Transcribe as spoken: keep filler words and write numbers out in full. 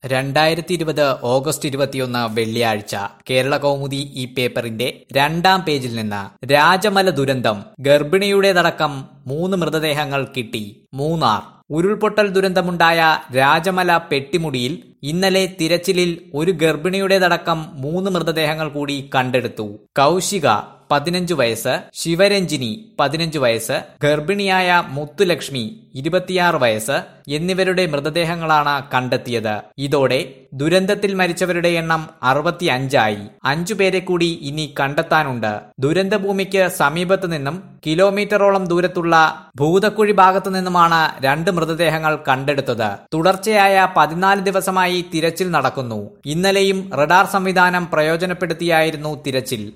രണ്ടായിരത്തി ഇരുപത് ഓഗസ്റ്റ് ഇരുപത്തിയൊന്ന് വെള്ളിയാഴ്ച കേരള കൗമുദി ഈ പേപ്പറിന്റെ രണ്ടാം പേജിൽ നിന്ന് രാജമല ദുരന്തം, ഗർഭിണിയുടേതടക്കം മൂന്ന് മൃതദേഹങ്ങൾ കിട്ടി. മൂന്നാർ ഉരുൾപൊട്ടൽ ദുരന്തമുണ്ടായ രാജമല പെട്ടിമുടിയിൽ ഇന്നലെ തിരച്ചിലിൽ ഒരു ഗർഭിണിയുടേതടക്കം മൂന്ന് മൃതദേഹങ്ങൾ കൂടി കണ്ടെടുത്തു. കൗശിക പതിനഞ്ചു വയസ്സ്, ശിവരഞ്ജിനി പതിനഞ്ചു വയസ്സ്, ഗർഭിണിയായ മുത്തുലക്ഷ്മി ഇരുപത്തിയാറ് വയസ്സ് എന്നിവരുടെ മൃതദേഹങ്ങളാണ് കണ്ടെത്തിയത്. ഇതോടെ ദുരന്തത്തിൽ മരിച്ചവരുടെ എണ്ണം അറുപത്തിയഞ്ചായി. അഞ്ചു പേരെ കൂടി ഇനി കണ്ടെത്താനുണ്ട്. ദുരന്തഭൂമിക്ക് സമീപത്തു നിന്നും കിലോമീറ്ററോളം ദൂരത്തുള്ള ഭൂതക്കുഴി ഭാഗത്തു നിന്നുമാണ് രണ്ട് മൃതദേഹങ്ങൾ കണ്ടെടുത്തത്. തുടർച്ചയായ പതിനാല് ദിവസമായി തിരച്ചിൽ നടക്കുന്നു. ഇന്നലെയും റഡാർ സംവിധാനം പ്രയോജനപ്പെടുത്തിയായിരുന്നു തിരച്ചിൽ.